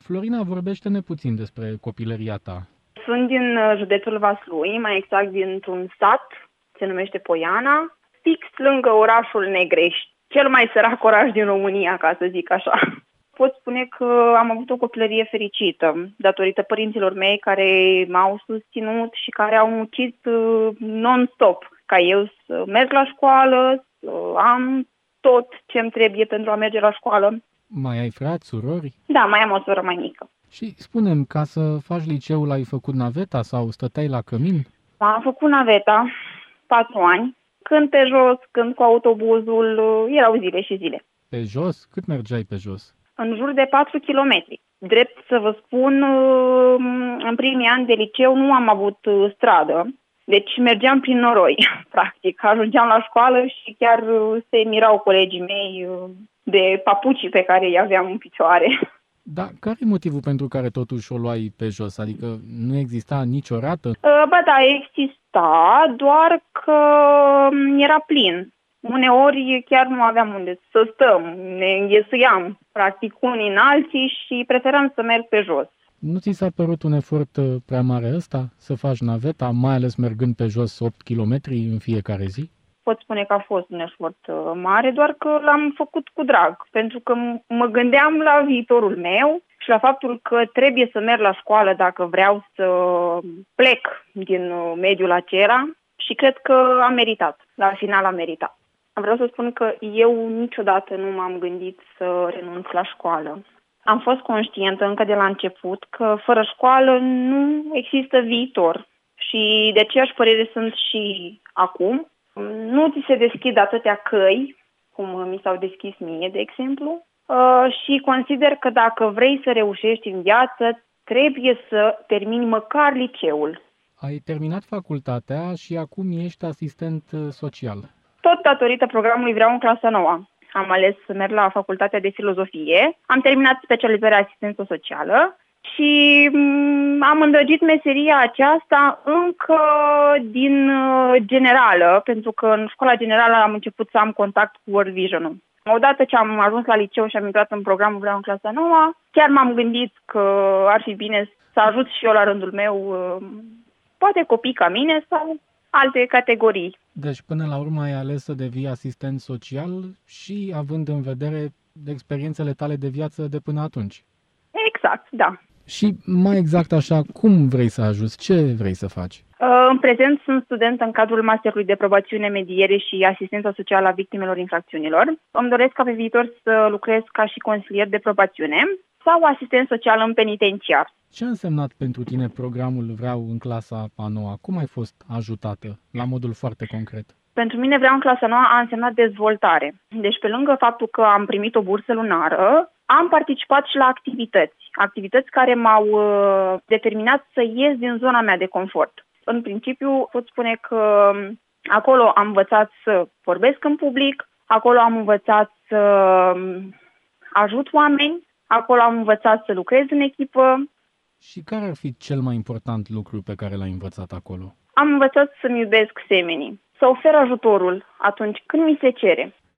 Florina, vorbește-ne puțin despre copilăria ta. Sunt din județul Vaslui, mai exact dintr-un sat, se numește Poiana, fix lângă orașul Negreș, cel mai sărac oraș din România, ca să zic așa. Pot spune că am avut o copilărie fericită, datorită părinților mei care m-au susținut și care au muncit non-stop ca eu să merg la școală, să am tot ce-mi trebuie pentru a merge la școală. Mai ai frați, surori? Da, mai am o soră mai mică. Și spune-mi, ca să faci liceul, ai făcut naveta sau stăteai la cămin? Am făcut naveta 4 ani, când pe jos, când cu autobuzul, erau zile și zile. Pe jos? Cât mergeai pe jos? În jur de 4 kilometri. Drept să vă spun, în primii ani de liceu nu am avut stradă, deci mergeam prin noroi, practic. Ajungeam la școală și chiar se mirau colegii mei de papucii pe care îi aveam în picioare. Dar care e motivul pentru care totuși o luai pe jos? Adică nu exista nicio rată? Ba da, exista, doar că era plin. Uneori chiar nu aveam unde să stăm, ne înghesuiam practic unii în alții și preferam să merg pe jos. Nu ți s-a părut un efort prea mare ăsta să faci naveta, mai ales mergând pe jos 8 km în fiecare zi? Pot spune că a fost un efort mare, doar că l-am făcut cu drag, pentru că mă gândeam la viitorul meu și la faptul că trebuie să merg la școală dacă vreau să plec din mediul acela și cred că am meritat, la final am meritat. Vreau să spun că eu niciodată nu m-am gândit să renunț la școală. Am fost conștientă încă de la început că fără școală nu există viitor și de aceeași părere sunt și acum. Nu ți se deschid atâtea căi, cum mi s-au deschis mie, de exemplu, și consider că dacă vrei să reușești în viață, trebuie să termini măcar liceul. Ai terminat facultatea și acum ești asistent social. Tot datorită programului Vreau în clasa 9. Am ales să merg la facultatea de filozofie, am terminat specializarea asistență socială și am îndrăgit meseria aceasta încă din generală, pentru că în școala generală am început să am contact cu World Vision-ul. Odată ce am ajuns la liceu și am intrat în programul Vreau în clasa 9, chiar m-am gândit că ar fi bine să ajut și eu la rândul meu, poate copii ca mine sau alte categorii. Deci până la urmă ai ales să devii asistent social și având în vedere experiențele tale de viață de până atunci. Exact, da. Și mai exact așa, cum vrei să ajuți? Ce vrei să faci? În prezent sunt student în cadrul Masterului de Probațiune, Mediere și Asistență Socială a Victimelor Infracțiunilor. Îmi doresc ca pe viitor să lucrez ca și consilier de probațiune sau asistent social în penitenciar. Ce a însemnat pentru tine programul Vreau în clasa a 9? Cum ai fost ajutată, la modul foarte concret? Pentru mine Vreau în clasa 9 a însemnat dezvoltare. Deci pe lângă faptul că am primit o bursă lunară, am participat și la activități care m-au determinat să ies din zona mea de confort. În principiu pot spune că acolo am învățat să vorbesc în public, acolo am învățat să ajut oameni, acolo am învățat să lucrez în echipă. Și care ar fi cel mai important lucru pe care l-ai învățat acolo? Am învățat să-mi iubesc semenii, să ofer ajutorul atunci când mi se cere.